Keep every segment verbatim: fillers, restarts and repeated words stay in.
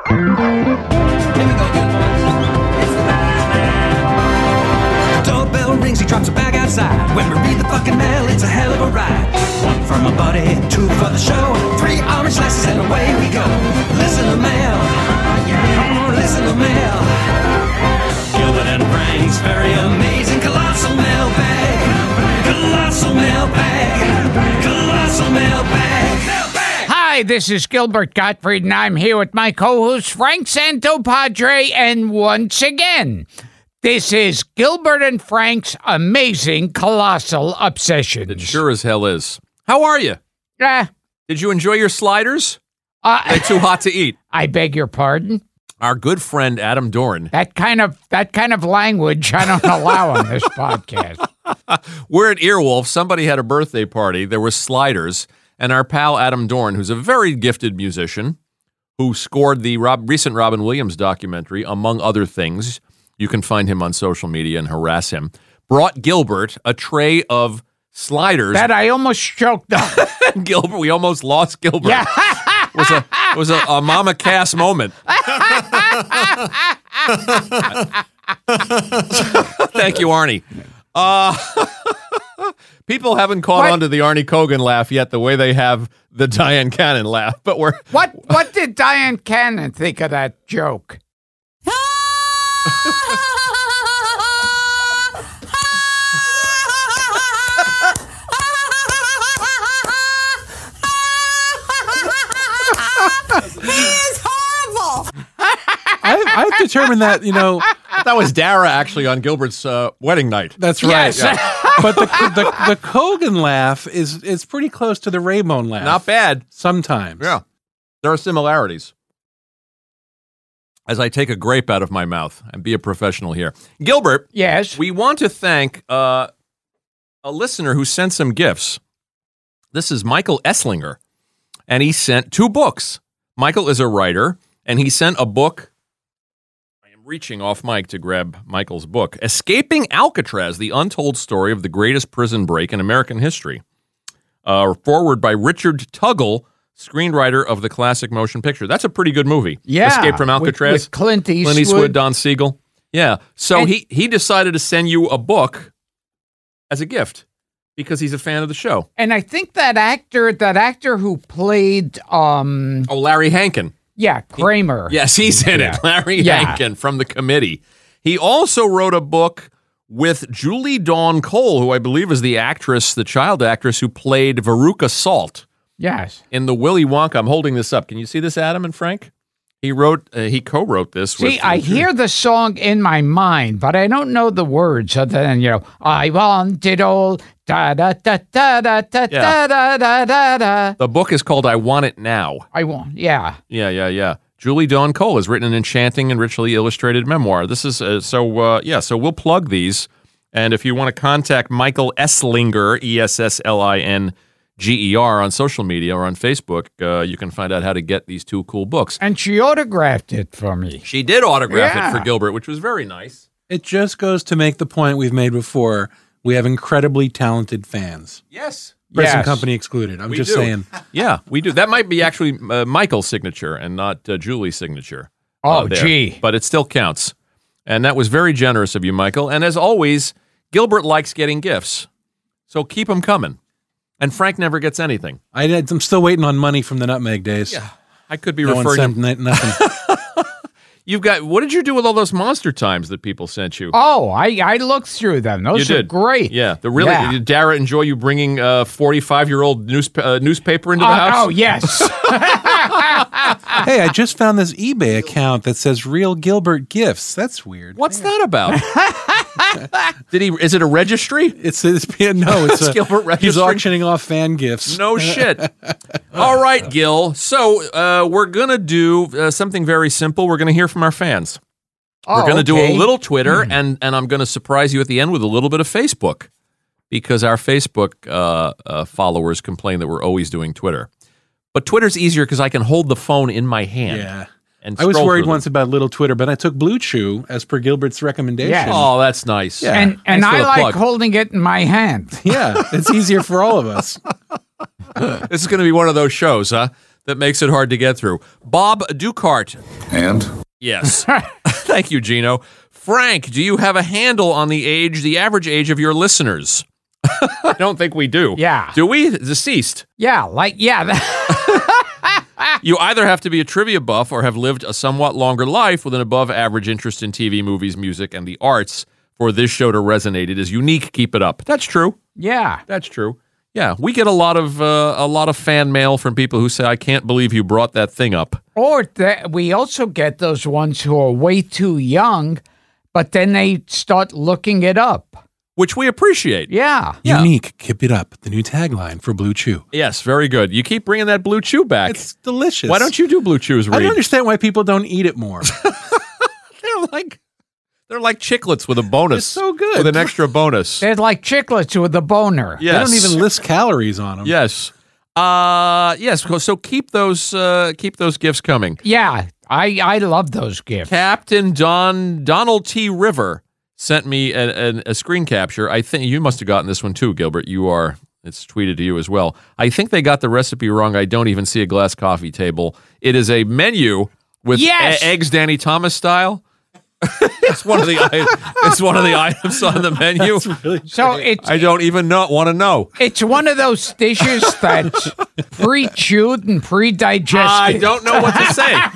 Doorbell rings, he drops a bag outside. When we read the fucking mail, it's a hell of a ride. One from a buddy, two for the show, three orange slices and away we go. Listen to mail, oh, listen to mail. Gilbert and Frank's very amazing colossal mailbag. Colossal mailbag. Colossal mailbag. Mailbag. Hi, this is Gilbert Gottfried, and I'm here with my co-host Frank Santopadre, and once again, this is Gilbert and Frank's amazing colossal obsessions. It sure as hell is. How are you? Uh, Did you enjoy your sliders? uh, They're too hot to eat. I beg your pardon? Our good friend Adam Dorn. That kind of that kind of language I don't allow on this podcast. We're at Earwolf. Somebody had a birthday party. There were sliders. And our pal Adam Dorn, who's a very gifted musician, who scored the Rob, recent Robin Williams documentary, among other things. You can find him on social media and harass him. Brought Gilbert a tray of sliders. That I almost choked up. Gilbert, we almost lost Gilbert. Yeah. It was a it was a, a Mama Cass moment. Thank you, Arnie. Uh, people haven't caught What? on to the Arnie Kogan laugh yet, the way they have the Diane Cannon laugh. But we're What what did Diane Cannon think of that joke? He's horrible. I, I've determined that, you know, that was Dara actually on Gilbert's uh, wedding night. that's right. Yes. But the, the the Kogan laugh is is pretty close to the Raybone laugh. Not bad. Sometimes. Yeah, there are similarities. As I take a grape out of my mouth and be a professional here, Gilbert. Yes. We want to thank uh, a listener who sent some gifts. This is Michael Esslinger, and he sent two books. Michael is a writer, and he sent a book. I am reaching off mic to grab Michael's book, Escaping Alcatraz, The Untold Story of the Greatest Prison Break in American History. Uh, forward by Richard Tuggle, screenwriter of the classic motion picture. That's a pretty good movie. Yeah. Escape from Alcatraz. With, with Clint Eastwood. Clint Eastwood, Don Siegel. Yeah. So And- he, he decided to send you a book as a gift because he's a fan of the show. And I think that actor, that actor who played, um, Oh, Larry Hankin. yeah, Kramer. Yes, he's in Yeah. it. Larry Yeah. Hankin from The Committee. He also wrote a book with Julie Dawn Cole, who I believe is the actress, the child actress who played Veruca Salt Yes. in the Willy Wonka. I'm holding this up. Can you see this, Adam and Frank? He wrote, uh, he co-wrote this. See, with, I hear the song in my mind, but I don't know the words other than, you know, I want it all, da da da da da da Yeah. da da da da. The book is called I Want It Now. I want, yeah. Yeah, yeah, yeah. Julie Dawn Cole has written an enchanting and richly illustrated memoir. This is, uh, so, uh, yeah, so we'll plug these. And if you want to contact Michael Esslinger, E S S L I N G E R, on social media or on Facebook, uh, you can find out how to get these two cool books. And she autographed it for me. She did autograph Yeah. it for Gilbert, which was very nice. It just goes to make the point we've made before. We have incredibly talented fans. Yes. Present Yes. company excluded. I'm We just do. saying. Yeah, we do. That might be actually uh, Michael's signature and not uh, Julie's signature. uh, Oh, there. gee. But it still counts. And that was very generous of you, Michael. And as always, Gilbert likes getting gifts. So keep them coming. And Frank never gets anything. I, I'm still waiting on money from the Nutmeg days. Yeah. I could be No one referring sent to... n- nothing. You've got... What did you do with all those Monster Times that people sent you? Oh, I, I looked through them. Those you are did. great. Yeah. The really... Yeah. Did Dara enjoy you bringing a forty-five-year-old news, uh, newspaper into the Uh, house? oh, yes. Hey, I just found this eBay account that says Real Gilbert Gifts. That's weird. What's that about? Did he? Is it a registry? It's, it's no, it's It's a, Gilbert he's registering? auctioning off fan gifts. No shit. All right, Gil. So uh, we're going to do uh, something very simple. We're going to hear from our fans. Oh, We're going to do okay. a little Twitter, and, and I'm going to surprise you at the end with a little bit of Facebook, because our Facebook uh, uh, followers complain that we're always doing Twitter. But Twitter's easier because I can hold the phone in my hand. Yeah. And I was scroll worried through them. once about Little Twitter, but I took Blue Chew as per Gilbert's recommendation. Yes. Oh, that's nice. Yeah. And, and Thanks for I the like plug. holding it in my hand. Yeah, it's easier for all of us. This is going to be one of those shows, huh? that makes it hard to get through. Bob Ducart. And? Yes. Thank you, Gino. Frank, do you have a handle on the age, the average age of your listeners? I don't think we do. Yeah. Do we? Deceased. Yeah, like, yeah. You either have to be a trivia buff or have lived a somewhat longer life with an above-average interest in T V, movies, music, and the arts for this show to resonate. It is unique. Keep it up. That's true. Yeah. That's true. Yeah, we get a lot of uh, a lot of fan mail from people who say, "I can't believe you brought that thing up." Or th- we also get those ones who are way too young, but then they start looking it up. Which we appreciate. Yeah. Yeah. Unique. Keep it up. The new tagline for Blue Chew. Yes, very good. You keep bringing that Blue Chew back. It's delicious. Why don't you do Blue Chews, Reed? I don't understand why people don't eat it more. They're like they're like chiclets with a bonus. It's so good. With an extra bonus. They're like chiclets with a boner. Yes. They don't even list calories on them. Yes. Uh yes, so keep those uh keep those gifts coming. Yeah. I, I love those gifts. Captain Don Donald T. River sent me a, a, a screen capture. I think you must have gotten this one too, Gilbert. You are, it's tweeted to you as well. I think they got the recipe wrong. I don't even see a glass coffee table. It is a menu with Yes! e- eggs Danny Thomas style. it's one of the i- it's one of the items on the menu. So it's I don't even know want to know. it's one of those dishes that's pre-chewed and pre-digested. I don't know what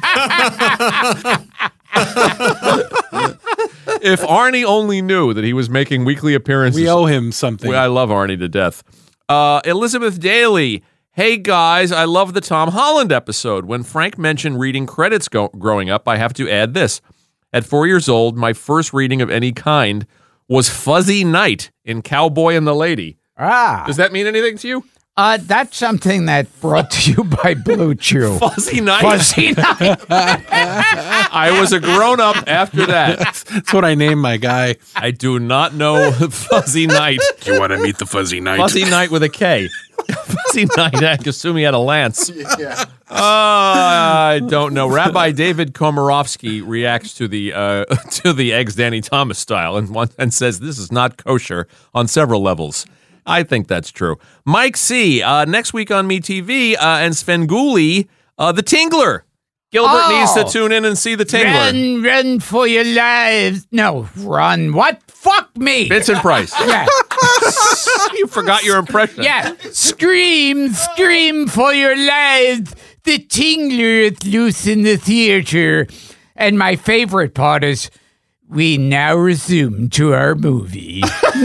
to say. If Arnie only knew that he was making weekly appearances. We owe him something. I love Arnie to death. Uh, Elizabeth Daly. Hey, guys, I love the Tom Holland episode. When Frank mentioned reading credits go- growing up, I have to add this. At four years old, my first reading of any kind was Fuzzy Knight in Cowboy and the Lady. Ah. Does that mean anything to you? Uh, that's something that brought to you by Blue Chew. Fuzzy Knight? Fuzzy Night. I was a grown-up after that. That's what I named my guy. I do not know Fuzzy Knight. Do you want to meet the Fuzzy Knight? Fuzzy Knight with a K. Fuzzy Knight, I assume he had a lance. Yeah. Uh, I don't know. Rabbi David Komorowski reacts to the uh, to the eggs Danny Thomas style and one, and says this is not kosher on several levels. I think that's true. Mike C. Uh, next week on MeTV uh, and Svengoolie, uh, the Tingler. Gilbert Oh. needs to tune in and see the Tingler. Run, run for your lives. No, run. What? Fuck me. Vincent Price. Yeah. You forgot your impression. Yeah. Scream, scream for your lives. The Tingler is loose in the theater. And my favorite part is, we now resume to our movie.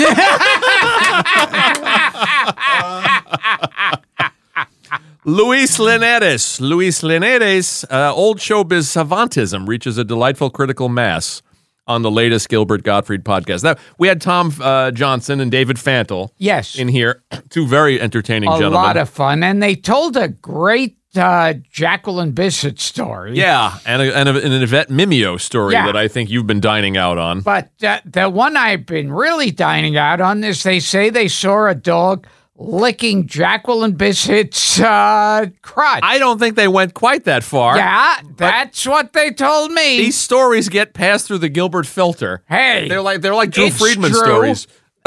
Luis Linares. Luis Linares, uh, old showbiz savantism reaches a delightful critical mass on the latest Gilbert Gottfried podcast. Now, we had Tom uh, Johnson and David Fantle Yes. in here, two very entertaining A gentlemen. lot of fun. And they told a great uh, Jacqueline Bisset story. Yeah, and, a, and, a, and an Yvette Mimeo story Yeah. that I think you've been dining out on. But uh, the one I've been really dining out on is they say they saw a dog licking Jacqueline Bisset's uh, crotch. I don't think they went quite that far. yeah, that's what they told me. These stories get passed through the Gilbert filter. Hey, They're like they're like Drew it's Friedman true. stories.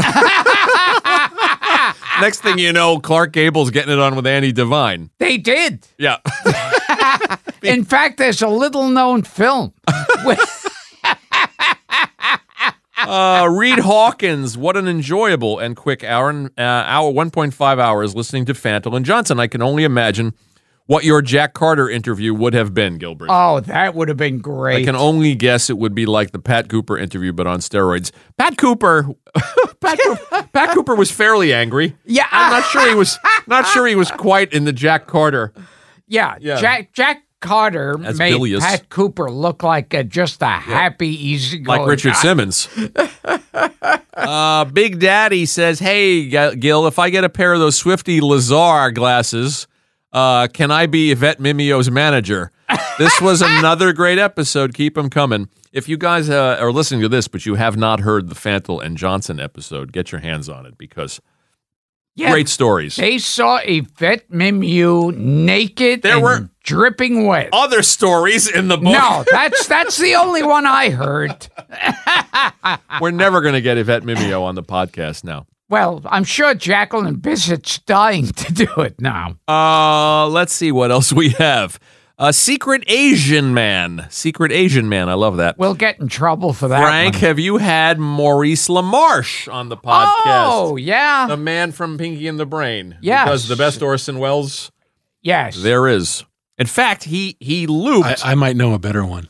Next thing you know, Clark Gable's getting it on with Andy Devine. They did. Yeah. In fact, there's a little known film. with- Uh, Reed Hawkins, what an enjoyable and quick hour, and uh, hour one point five hours listening to Fantle and Johnson. I can only imagine what your Jack Carter interview would have been, Gilbert. oh, that would have been great. I can only guess it would be like the Pat Cooper interview, but on steroids. Pat Cooper, Pat, Cooper Pat Cooper was fairly angry. Yeah. I'm not sure he was not sure he was quite in the Jack Carter. yeah, Yeah. Jack Jack Carter That's made bilious. Pat Cooper look like a, just a happy, easygoing Like Richard guy. Simmons. uh, Big Daddy says, hey, G- Gil, if I get a pair of those Swifty Lazar glasses, uh, can I be Yvette Mimeo's manager? This was another great episode. Keep them coming. If you guys uh, are listening to this, but you have not heard the Fantle and Johnson episode, get your hands on it because Yeah, great stories. They saw Yvette Mimieux naked There and were- dripping wet. Other stories in the book. No, that's that's the only one I heard. We're never going to get Yvette Mimeo on the podcast now. Well, I'm sure Jacqueline Bissett's dying to do it now. Uh, let's see what else we have. A Secret Asian Man. Secret Asian Man. I love that. We'll get in trouble for that. Frank, one. have you had Maurice LaMarche on the podcast? Oh, yeah. The man from Pinky and the Brain. Yes. Who does the best Orson Welles Yes. there is. In fact, he he looped. I, I might know a better one.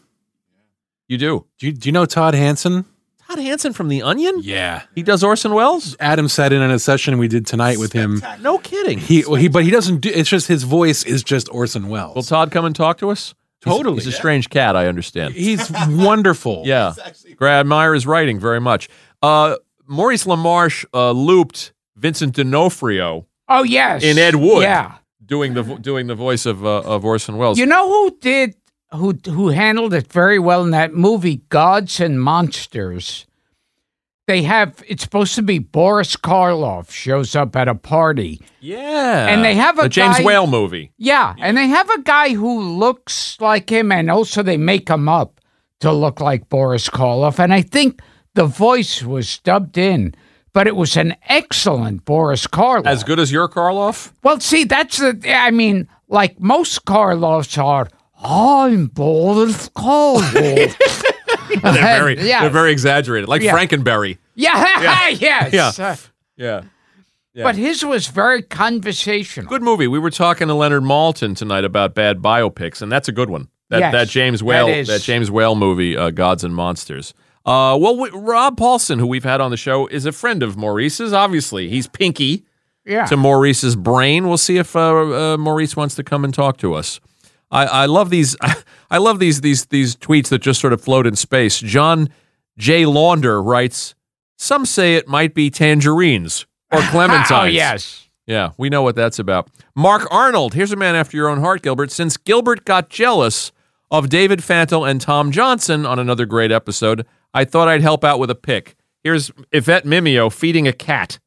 you do. Do you, do you know Todd Hansen? Todd Hansen from The Onion? Yeah. He does Orson Welles? Adam sat in on a session we did tonight with him. No kidding. He, well, he, but he doesn't do. It's just his voice is just Orson Welles. Will Todd come and talk to us? He's- Totally, He's, a yeah. strange cat, I understand. He's wonderful. Yeah. I admire his writing very much. Uh, Maurice LaMarche uh, looped Vincent D'Onofrio Oh, yes. in Ed Wood Yeah. doing the vo- doing the voice of uh, of Orson Welles. You know who did, who who handled it very well in that movie, Gods and Monsters? They have, it's supposed to be Boris Karloff shows up at a party. yeah. And they have a the James guy- Whale movie. Yeah, and they have a guy who looks like him, and also they make him up to look like Boris Karloff. And I think the voice was dubbed in, but it was an excellent Boris Karloff. As good as your Karloff? Well, see, that's the, I mean, like most Karloffs are, I'm Boris Karloff. They're very, yeah. they're very exaggerated, like Yeah. Frankenberry. Yeah, yes. Yeah. Uh, Yeah. Yeah. But his was very conversational. Good movie. We were talking to Leonard Maltin tonight about bad biopics, and that's a good one. That Yes, that James Whale that is. that James Whale movie, uh, Gods and Monsters. Uh, well, we, Rob Paulson, who we've had on the show, is a friend of Maurice's. Obviously, he's Pinky Yeah. to Maurice's brain. We'll see if uh, uh, Maurice wants to come and talk to us. I, I love these. I love these these these tweets that just sort of float in space. John J. Launder writes, "Some say it might be tangerines or clementines." Oh, yes. Yeah, we know what that's about. Mark Arnold, here's a man after your own heart, Gilbert. Since Gilbert got jealous of David Fantle and Tom Johnson on another great episode, I thought I'd help out with a pick. Here's Yvette Mimeo feeding a cat.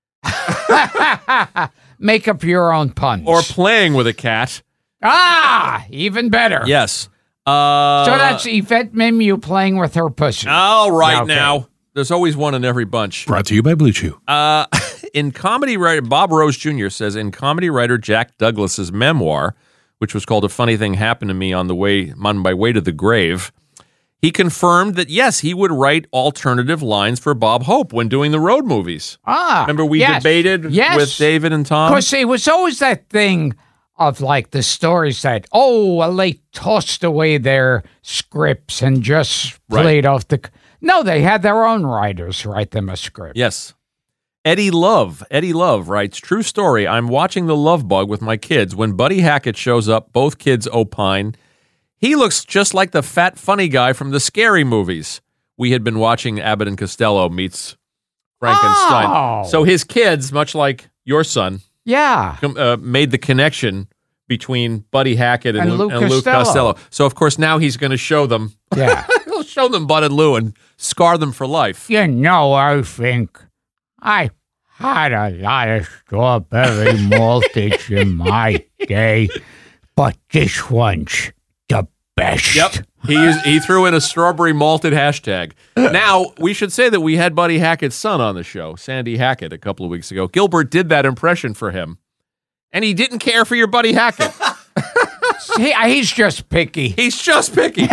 Make up your own puns. Or playing with a cat. ah, even better. Yes. Uh, So that's Yvette Mimieux playing with her pussy. all right Okay. now. There's always one in every bunch. Brought to you by Blue Chew. Uh, in comedy writer, Bob Rose Junior says, in comedy writer Jack Douglas's memoir, which was called A Funny Thing Happened to Me on the way on my way to the grave, he confirmed that, yes, he would write alternative lines for Bob Hope when doing the road movies. ah, Remember we yes. debated yes. with David and Tom? Of course, it was always that thing of like the stories that, oh, well, they tossed away their scripts and just Right. played off the. No, they had their own writers write them a script. Yes. Eddie Love. Eddie Love writes, true story. I'm watching The Love Bug with my kids. When Buddy Hackett shows up, both kids opine. He looks just like the fat, funny guy from the Scary movies. We had been watching Abbott and Costello meets Frankenstein. Oh. So his kids, much like your son, Yeah. com- uh, made the connection between Buddy Hackett and, And Lou, Lou and Lou Costello. Costello. So, of course, now he's going to show them. Yeah. He'll show them Bud and Lou and scar them for life. You know, I think I had a lot of strawberry maltage in my day, but this one's the best. Yep. He used, he threw in a strawberry malted hashtag. Now, we should say that we had Buddy Hackett's son on the show, Sandy Hackett, a couple of weeks ago. Gilbert did that impression for him, and he didn't care for your Buddy Hackett. He, he's just picky. He's just picky.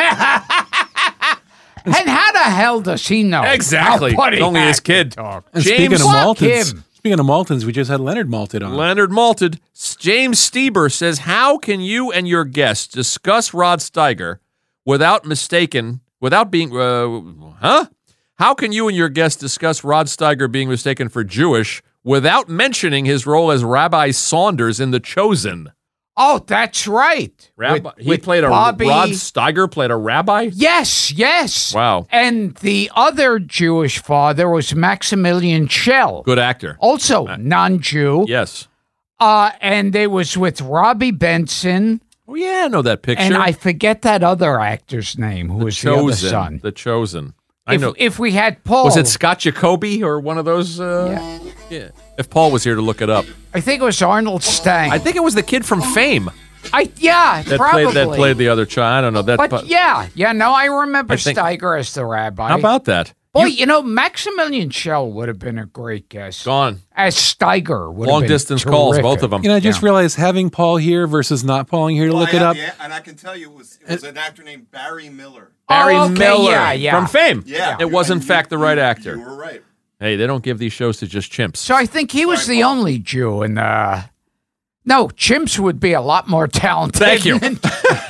And how the hell does he know? Exactly. how Buddy It's only his Hackett kid. talks? And James speaking of Fuck Maltons, him. speaking of Maltons, we just had Leonard Malted on. Leonard Malted. S- James Stieber says, how can you and your guests discuss Rod Steiger without mistaken, without being, uh, huh? How can you and your guests discuss Rod Steiger being mistaken for Jewish without mentioning his role as Rabbi Saunders in The Chosen? Oh, that's right. Rabbi, With- he with played a, Bobby- Rod Steiger played a rabbi? Yes, yes. Wow. And the other Jewish father was Maximilian Schell, Good actor. also non-Jew. Yes. Uh, and it was with Robbie Benson, Oh, yeah, I know that picture. and I forget that other actor's name, who was the other Chosen. son. The Chosen. I If, know. if we had Paul, Was it Scott Jacoby or one of those? Uh, Yeah. yeah. If Paul was here to look it up. I think it was Arnold Stang. I think it was the kid from Fame I yeah, that probably. played that played the other child. I don't know that. but yeah, yeah, no, I remember I think- Steiger as the rabbi. How about that? Boy, you, you know, Maximilian Schell would have been a great guest. Gone. As Steiger would Long have been distance calls, terrific. both of them. You know, I just Yeah. realized having Paul here versus not Paul here to Well, look I it have up. the- and I can tell you it was, it was an actor named Barry Miller. Barry Oh, okay, Miller yeah, yeah. from Fame. Yeah. It was, in And you- fact, the right you- actor. You were right. Hey, they don't give these shows to just chimps. So I think he was Sorry, the Paul. only Jew in the... No, chimps would be a lot more talented. Thank you. than-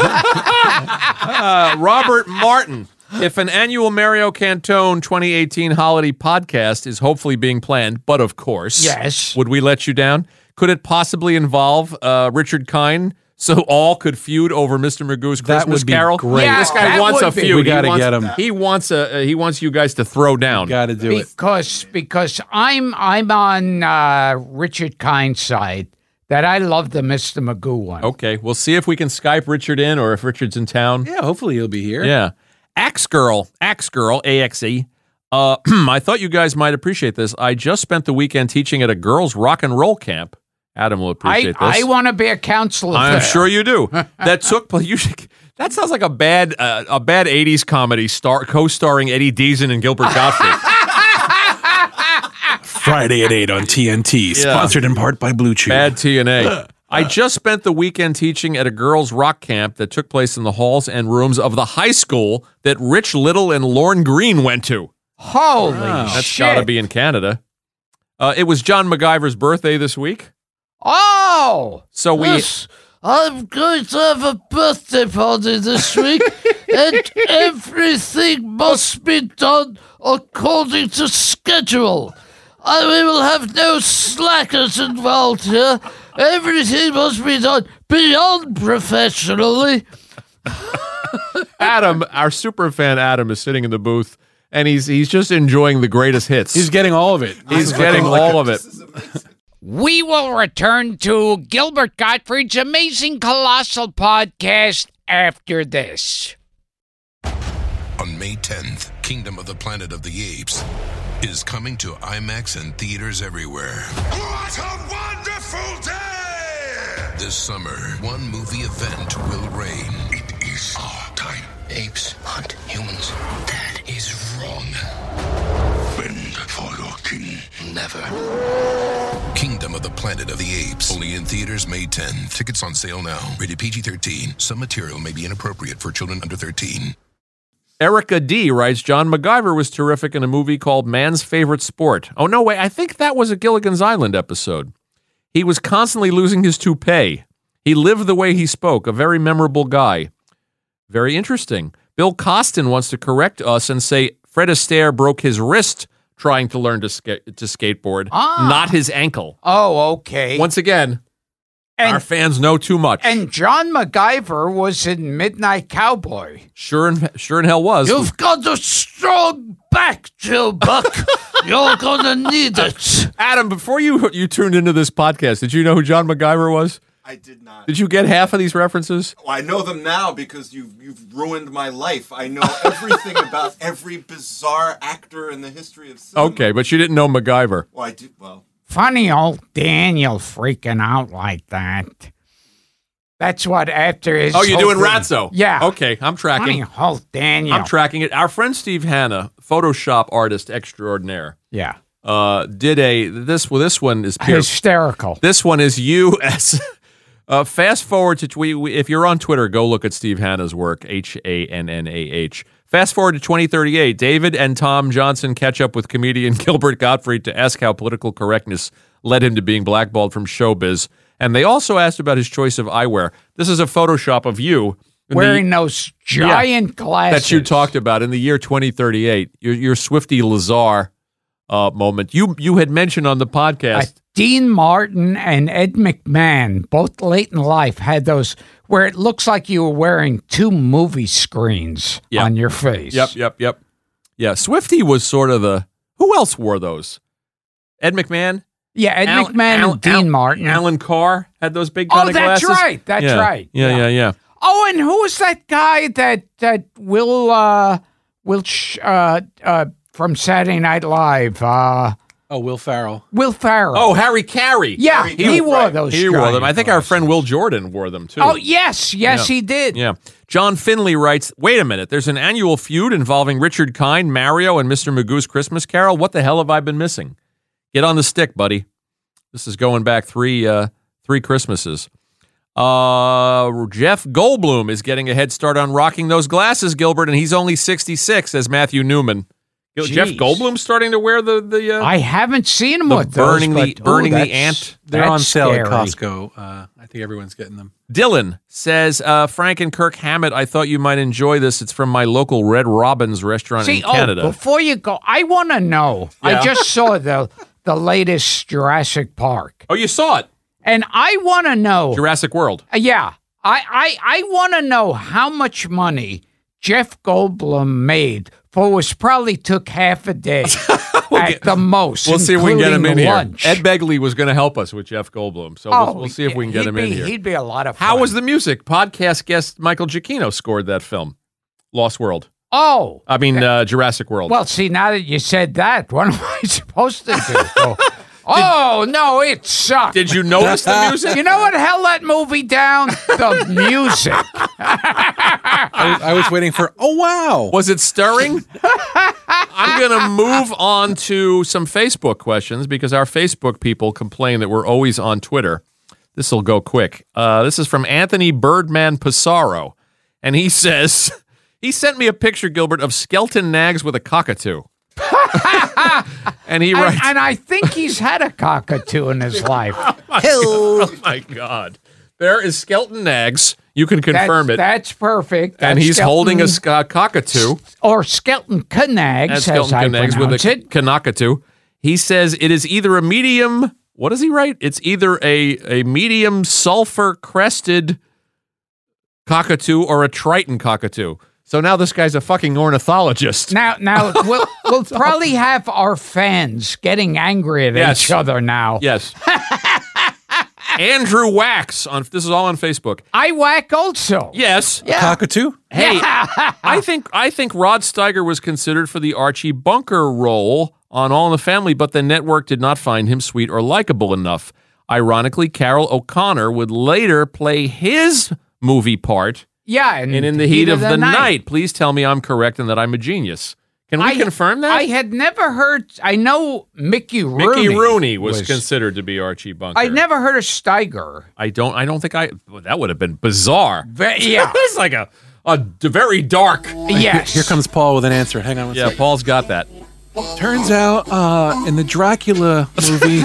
Uh, Robert Martin. If an annual Mario Cantone twenty eighteen holiday podcast is hopefully being planned, but of course, Yes. would we let you down? Could it possibly involve uh, Richard Kind so all could feud over Mister Magoo's That Christmas would be Carol? great. Yeah, This guy that wants a would be. feud. We He gotta wants- get him. He wants a. Uh, he wants you guys to throw down. Got to do it. because because I'm I'm on uh, Richard Kind's side that I love the Mister Magoo one. Okay, we'll see if we can Skype Richard in, or if Richard's in town. Yeah, hopefully he'll be here. Yeah. Axe Girl, Axe Girl, A X E. Uh, I thought you guys might appreciate this. I just spent the weekend teaching at a girls' rock and roll camp. Adam will I appreciate I this. want to be a counselor. I'm there. sure you do. That took place. You should, that sounds like a bad uh, a bad eighties comedy star co-starring Eddie Deason and Gilbert Gottfried. Friday at eight on T N T, sponsored in part by Blue Chew. Bad T N A. I just spent the weekend teaching at a girls' rock camp that took place in the halls and rooms of the high school that Rich Little and Lorne Green went to. Holy That's shit! got to be in Canada. Uh, it was John MacGyver's birthday this week, Oh, so we. Yes, I'm going to have a birthday party this week, and everything must be done according to schedule. I we will have no slackers involved here. Everything must be done beyond professionally. Adam, our super fan Adam, is sitting in the booth, and he's he's just enjoying the greatest hits. He's getting all of it. He's getting all of it. This is amazing. we will return to Gilbert Gottfried's Amazing Colossal podcast after this. On May tenth, Kingdom of the Planet of the Apes is coming to IMAX and theaters everywhere. What a wonderful day! This summer, one movie event will reign. It is our time. Apes hunt humans. That is wrong. Bend for your king. Never. Kingdom of the Planet of the Apes. Only in theaters May tenth. Tickets on sale now. Rated P G thirteen. Some material may be inappropriate for children under thirteen. Erica D writes, John MacGyver was terrific in a movie called Man's Favorite Sport. Oh, no, wait, I think that was a Gilligan's Island episode. He was constantly losing his toupee. He lived the way he spoke, a very memorable guy. Very interesting. Bill Costin wants to correct us and say Fred Astaire broke his wrist trying to learn to, ska- to skateboard, Ah. not his ankle. Oh, okay. Once again, and, our fans know too much. and John MacGyver was in Midnight Cowboy. Sure in, sure in hell was. You've got a strong back, Joe Buck. You're gonna need it. Adam, before you you tuned into this podcast, did you know who John MacGyver was? I did not. Did you get half of these references? Well, I know them now because you've you've ruined my life. I know everything about every bizarre actor in the history of cinema. Okay, but you didn't know MacGyver. Well, I do. Well, Funny old Daniel freaking out like that. That's what after his. Oh, you're whole doing thing- Ratso. Yeah. Okay, I'm tracking. Funny old Daniel. I'm tracking it. Our friend Steve Hanna, Photoshop artist extraordinaire, Yeah. uh, did a this. Well, this one is pure. Hysterical. This one is you as. Uh, fast forward to tw- we, if you're on Twitter, go look at Steve Hanna's work. H A N N A H. Fast forward to twenty thirty-eight. David and Tom Johnson catch up with comedian Gilbert Gottfried to ask how political correctness led him to being blackballed from showbiz. And they also asked about his choice of eyewear. This is a Photoshop of you in the- Wearing those giant glasses. that you talked about in the year twenty thirty-eight. Your, your Swifty Lazar uh, moment. You you had mentioned on the Uh, podcast. Dean Martin and Ed McMahon, both late in life, had those where it looks like you were wearing two movie screens Yep. on your face. Yep, yep, yep. Yeah, Swifty was sort of the. Who else wore those? Ed McMahon? Yeah, Ed Al- McMahon Al- and Dean Al- Martin. Alan Carr had those big oh, kind of that's glasses. right. That's Yeah. right. Yeah, yeah, yeah. Oh, and who was that guy that that Will uh Will Sh- uh uh from Saturday Night Live? Uh Oh, Will Ferrell. Will Ferrell. Oh, Harry Carey. Yeah, he, he wore right. those. He wore them. giant I think our glasses. friend Will Jordan wore them too. Oh, yes. Yes, Yeah. he did. Yeah. John Finley writes, wait a minute. There's an annual feud involving Richard Kind, Mario, and Mister Magoo's Christmas Carol. What the hell have I been missing? Get on the stick, buddy. This is going back three uh, three Christmases. Uh, Jeff Goldblum is getting a head start on rocking those glasses, Gilbert, and he's only sixty-six, as Matthew Newman. Gil- Jeff Jeez. Goldblum's starting to wear the the, uh, I haven't seen him the with burning those, the but, burning ooh, the that's- ant. They're that's on sale scary. at Costco. Uh, I think everyone's getting them. Dylan says, uh, Frank and Kirk Hammett, I thought you might enjoy this. It's from my local Red Robin's restaurant See, in Canada. oh, before you go, I want to know. Yeah. I just saw the the latest Jurassic Park, oh, you saw it. and I want to know. Jurassic World. Uh, yeah, I I, I want to know how much money Jeff Goldblum made for what probably took half a day at the most. We'll see if we can get him in including here. lunch. Ed Begley was going to help us with Jeff Goldblum, so Oh, we'll, we'll see if we can get he'd him be, in here. He'd be a lot of fun. How was the music? Podcast guest Michael Giacchino scored that film, Lost World. Oh, I mean, uh, Jurassic World. well, see, now that you said that, what am I supposed to do? Oh, oh, no, it sucked. Did you notice the music? You know what held that movie down? The music. I was, I was waiting for, oh, wow. Was it stirring? I'm going to move on to some Facebook questions because our Facebook people complain that we're always on Twitter. This will go quick. Uh, this is from Anthony Birdman Pissarro, and he says, he sent me a picture, Gilbert, of Skelton Nags with a cockatoo. And he writes, And, and I think he's had a cockatoo in his life. oh my God. There is Skelton Nags. You can confirm that's, it. That's perfect. and That's he's Skelton- holding a sc- cockatoo. or Skelton Canags, That's as Skelton I Canags with pronounce a it. Kanakatu. He says it is either a medium. What does he write? It's either a, a medium sulfur crested cockatoo or a Triton cockatoo. So now this guy's a fucking ornithologist. Now, now we'll we'll probably have our fans getting angry at Yes. each other now. Yes. Andrew Wax on this is all on Facebook. I whack also. Yes. Yeah. Cockatoo? Hey, I think I think Rod Steiger was considered for the Archie Bunker role on All in the Family, but the network did not find him sweet or likable enough. Ironically, Carol O'Connor would later play his movie part Yeah, and in In the Heat, of, the, night. Please tell me I'm correct and that I'm a genius. Can we I- confirm that? I had never heard. I know Mickey Rooney. Mickey Rooney was, considered to be Archie Bunker. I never heard of Steiger. I don't. I don't think I. Well, that would have been bizarre. Ve- yeah. It's like a a d- very dark. Yes. Here comes Paul with an answer. Hang on one Yeah, second. Paul's got that. Turns out, uh, in the Dracula movie,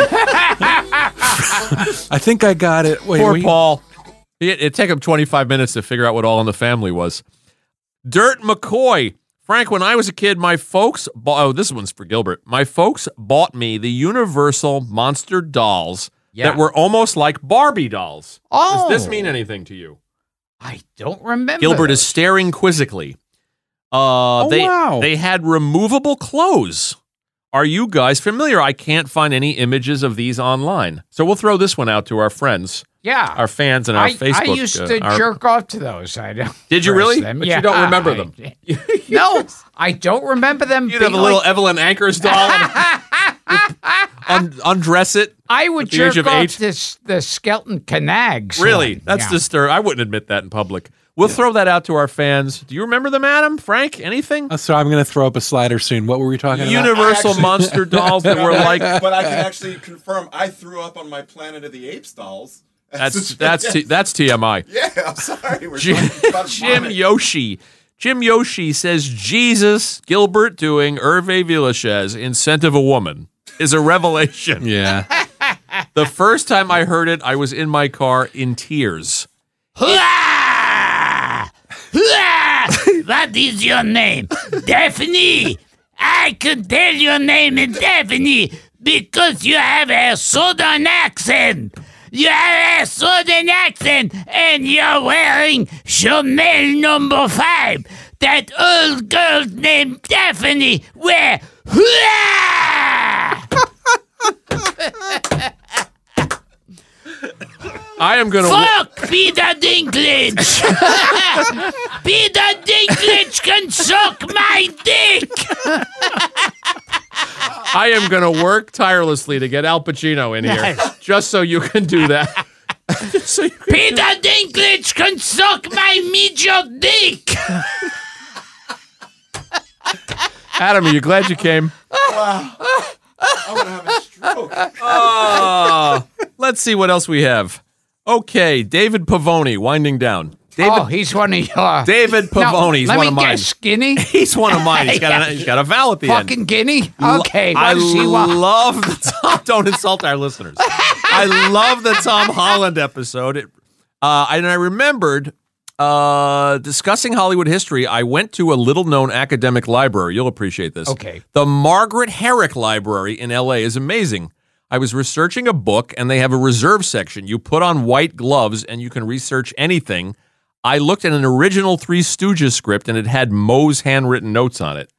I think I got it. Wait, Poor wait. Paul. It, it took him twenty-five minutes to figure out what All in the Family was. Dirt McCoy. Frank, when I was a kid, my folks bought, oh, this one's for Gilbert. My folks bought me the Universal monster dolls Yeah. that were almost like Barbie dolls. Oh. Does this mean anything to you? I don't remember. Gilbert is this. staring quizzically. Uh, Oh, they, wow. They had removable clothes. Are you guys familiar? I can't find any images of these online. So we'll throw this one out to our friends, Yeah. our fans, and our I, Facebook. I used uh, to our- jerk off to those. I don't. Did you press really? Them. But yeah, you don't remember I- them. No, I don't remember them. You'd have a being little like- Evelyn Ankers doll. and un- undress it. I would at the age jerk of off eight? this the Skelton Canags. Really? one. That's Yeah. disturbing. I wouldn't admit that in public. We'll throw that out to our fans. Do you remember them, Adam? Frank? Anything? Uh, so I'm going to throw up a slider soon. What were we talking about? Universal I actually- monster dolls that were like. But I can actually confirm I threw up on my Planet of the Apes dolls. That's that's T- that's T M I. Yeah, I'm sorry. We're Jim, talking about Jim vomit. Yoshi. Jim Yoshi says Jesus Gilbert doing Hervé Villachez in Scent of a Woman is a revelation. Yeah. The first time I heard it, I was in my car in tears. Hurrah! Hurrah! What is your name? Daphne! I can tell your name is Daphne because you have a southern accent. You have a southern accent and you're wearing Chanel number five. That old girl named Daphne wear. Hurrah! I am gonna. Fuck Peter Dinklage! Peter Dinklage can suck my dick! I am going to work tirelessly to get Al Pacino in here, Yes. just so you can do that. Just so you can Peter Dinklage can suck my midget dick. Adam, are you glad you came? Wow. I'm gonna have a stroke. Oh, let's see what else we have. Okay, David Pavoni, winding down. David, Oh, he's one of your... David Pavoni, he's let one me of mine. guess, Skinny? He's one of mine. He's got a, he's got a vowel at the end. Fucking guinea? Okay, I what does he want? love the Tom. Don't insult our listeners. I love the Tom Holland episode. It, uh, and I remembered uh, discussing Hollywood history. I went to a little-known academic library. You'll appreciate this. Okay. The Margaret Herrick Library in L A is amazing. I was researching a book, and they have a reserve section. You put on white gloves, and you can research anything. I looked at an original Three Stooges script, and it had Moe's handwritten notes on it.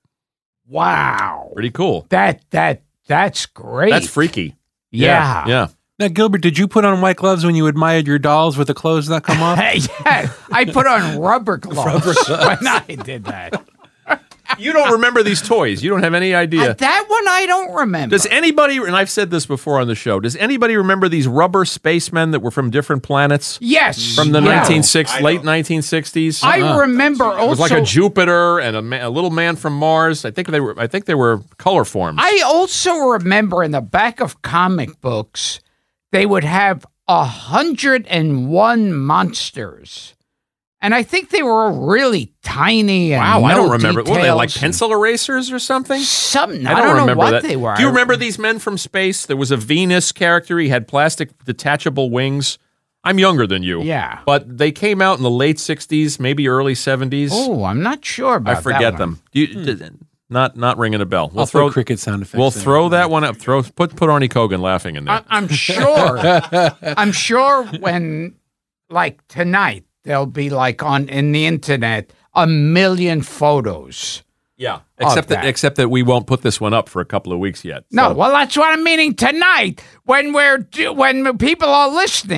Wow. Pretty cool. That, that, that's great. That's freaky. Yeah. Yeah. Now, Gilbert, did you put on white gloves when you admired your dolls with the clothes that come off? Yeah, I put on rubber gloves when I did that. You don't remember these toys. You don't have any idea. Uh, that one I don't remember. Does anybody, and I've said this before on the show, does anybody remember these rubber spacemen that were from different planets? Yes. From the yeah. nineteen sixties, I late know. nineteen sixties? I remember also... It was like a Jupiter and a, ma- a little man from Mars. I think they were. I think they were color forms. I also remember in the back of comic books, they would have a hundred and one monsters. And I think they were really tiny and wow, no I don't remember. What were they, like details pencil erasers or something? and Something. I I don't, don't, know remember what that. they were. Do you remember these men from space? There was a Venus character. He had plastic detachable wings. I'm younger than you. Yeah. But they came out in the late sixties, maybe early seventies. Oh, I'm not sure about I forget that them. one. Do you, d- not not ringing a bell. We'll I'll throw cricket sound effects. We'll in. throw that one up. Throw put put Arnie Kogan laughing in there. I, I'm sure. I'm sure when, like tonight, there'll be like on in the internet a million photos. yeah. Except that. that. except that we won't put this one up for a couple of weeks yet. No, So- well, that's what I'm meaning tonight when we're do- when people are listening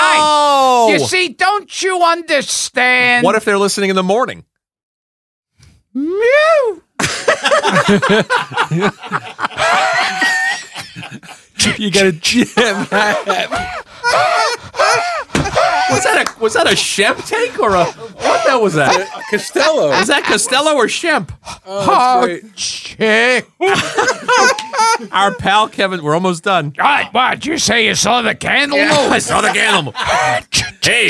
Oh! tonight. You see, don't you understand? What if they're listening in the morning? Mew. You got to jam that. Was that a was that a Shemp take or a what that was that? Costello. Was that Costello or Shemp? Oh, chick. Our pal Kevin. We're almost done. What? What? You say you saw the candle I move? saw the candle. Hey,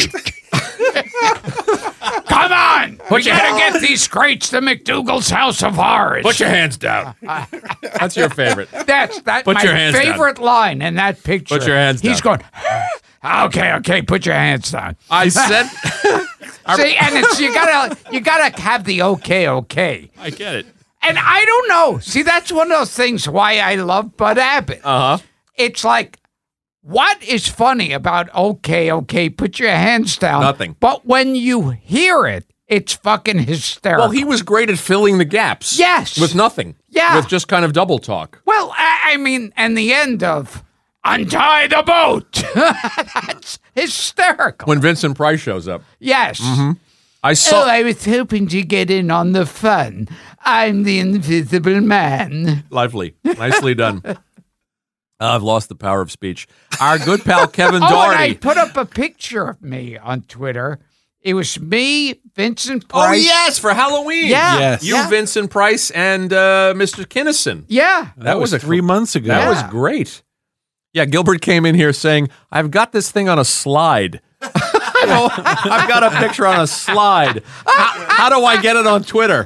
Come on! We gotta get these crates to McDougal's House of Horrors. put your hands down. That's your favorite. That's that Put my your hands down. favorite line in that picture. Put your hands He's down. going. Okay, okay, put your hands down. I said. See, and it's you gotta you gotta have the okay, okay. I get it. And I don't know. See, that's one of those things why I love Bud Abbott. Uh huh. It's like, what is funny about okay, okay, put your hands down? Nothing. But when you hear it, it's fucking hysterical. Well, he was great at filling the gaps. Yes. With nothing. Yeah. With just kind of double talk. Well, I, I mean, and the end of untie the boat. That's hysterical. When Vincent Price shows up. Yes. I saw. Oh, I was hoping to get in on the fun. I'm the invisible man. Lively. Nicely done. I've lost the power of speech. Our good pal Kevin Oh, and I Doherty. put up a picture of me on Twitter. It was me, Vincent Oh, Price. yes, for Halloween. Yeah. Yes. You, Yeah. Vincent Price, and uh, Mister Kinnison. Yeah. That, was, a three months ago. That was Yeah. great. Yeah, Gilbert came in here saying, I've got this thing on a slide. Well, I've got a picture on a slide. How, how do I get it on Twitter?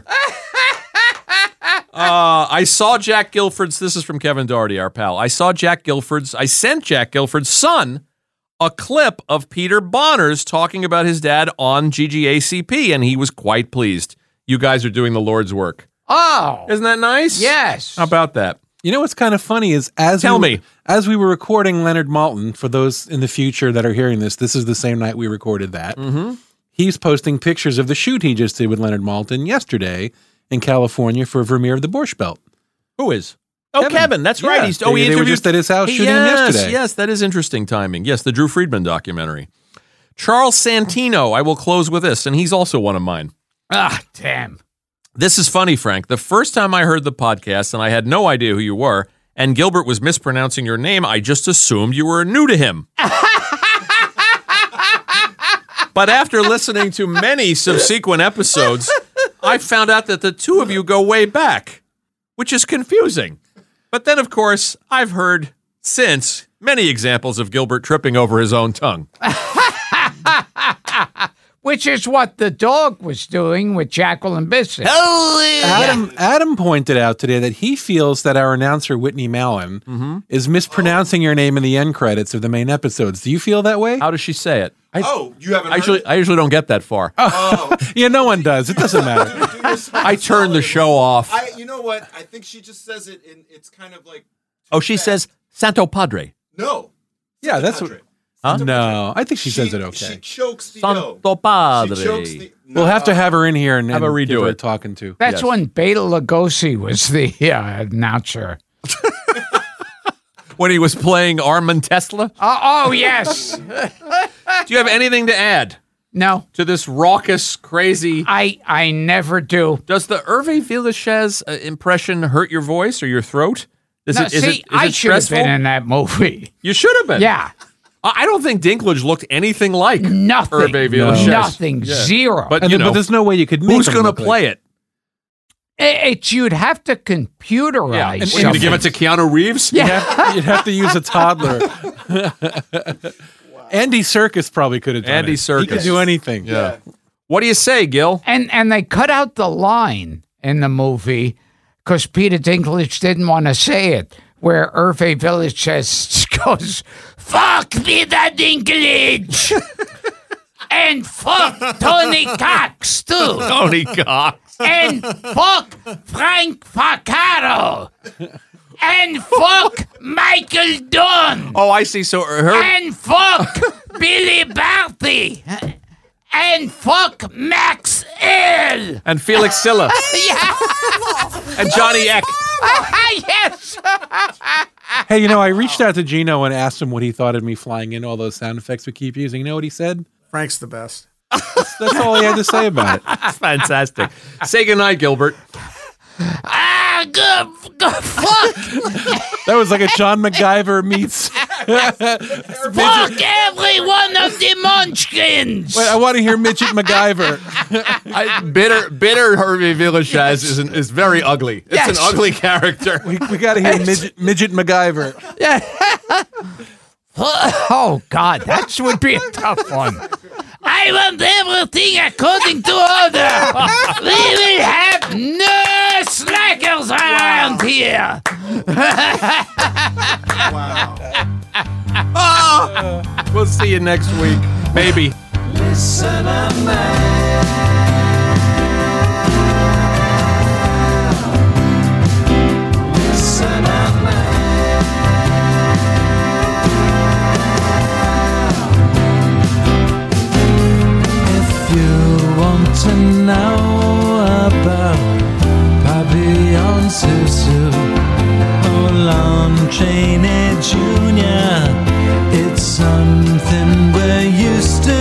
Uh, I saw Jack Guilford's, this is from Kevin Doherty, our pal. I saw Jack Guilford's, I sent Jack Guilford's son a clip of Peter Bonner's talking about his dad on G G A C P, and he was quite pleased. You guys are doing the Lord's work. Oh. Isn't that nice? Yes. How about that? You know what's kind of funny is as Tell we, me. as we were recording Leonard Maltin, for those in the future that are hearing this, this is the same night we recorded that. Mm-hmm. He's posting pictures of the shoot he just did with Leonard Maltin yesterday in California for Vermeer of the Borscht Belt. Who is? Oh, Kevin. Kevin. That's Yeah, right. He's, oh, they- he they were interviewed- just at his house shooting him yes, yesterday. Yes, that is interesting timing. Yes, the Drew Friedman documentary. Charles Santino, I will close with this, and he's also one of mine. Ah, damn. This is funny, Frank. The first time I heard the podcast, and I had no idea who you were, and Gilbert was mispronouncing your name, I just assumed you were new to him. But after listening to many subsequent episodes, I found out that the two of you go way back, which is confusing. But then, of course, I've heard since many examples of Gilbert tripping over his own tongue. Which is what the dog was doing with Jacqueline Bisset. Adam Adam pointed out today that he feels that our announcer, Whitney Mallon, Mm-hmm. is mispronouncing your name in the end credits of the main episodes. Do you feel that way? How does she say it? I, Oh, you haven't I usually, heard? I usually don't get that far. Oh, Yeah, no one does. It doesn't matter. do yourself a I turn the solid. show off. I, you know what? I think she just says it in. It's kind of like. Oh, she says Santo Padre. No. Yeah, that's what. Padre. Huh? No, I think she, says it She okay. chokes the O. Santo Padre. She chokes the. We'll have to have her in here and, Have and her redo give her a it. talking to. That's Yes. when Bela Lugosi was the uh, announcer. When he was playing Armand Tesla. Uh, oh, yes. Do you have anything to add No, to this raucous, crazy? I I never do. Does the Hervé Villechaize uh, impression hurt your voice or your throat? Is No, it, is see, it, is I it should have stressful? been in that movie. You should have been. Yeah. I I don't think Dinklage looked anything like Nothing. Hervé Villechaize. Nothing. Zero. But, And you then- know, but there's no way you could make who's him going to look like- play it? It, it- you'd have to computerize Yeah. And something. to give it to Keanu Reeves? Yeah. You'd have to use a toddler. Andy Serkis probably could have done Andy it. He Serkis. could do anything. Yeah. What do you say, Gil? And and they cut out the line in the movie because Peter Dinklage didn't want to say it, where Hervé Villechaize goes, "Fuck Peter Dinklage!" and fuck Tony Cox, too. Tony Cox. And fuck Frank Faccaro. And fuck Michael Dunn. Oh, I see. So her. And fuck Billy Barty. And fuck Max L. And Felix Silla. Yeah. And Johnny Eck. Yes. Hey, you know, I reached out to Gino and asked him what he thought of me flying in all those sound effects we keep using. You know what he said? Frank's the best. That's all he had to say about it. That's fantastic. Say goodnight, Gilbert. Ah, good, good fuck. That was like a John MacGyver meets. Fuck every one of the munchkins. Wait, I want to hear Midget MacGyver. I, bitter, bitter Hervé Villechaize is, an, is very ugly. It's Yes. an ugly character. We, we got to hear Midget, Midget MacGyver. Oh, God, that would be a tough one. I want everything according to order. We will have no slackers around here. Oh, we'll see you next week. Maybe. Listen up, man. Listen up, man. If you want to know about Papillon Susu or Lon Chaney Junior, it's something we're used to.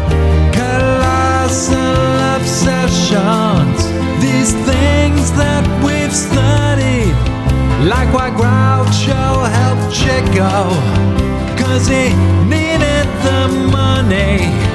Colossal obsessions, these things that we've studied, like why Groucho helped Chico, cause he needed the money.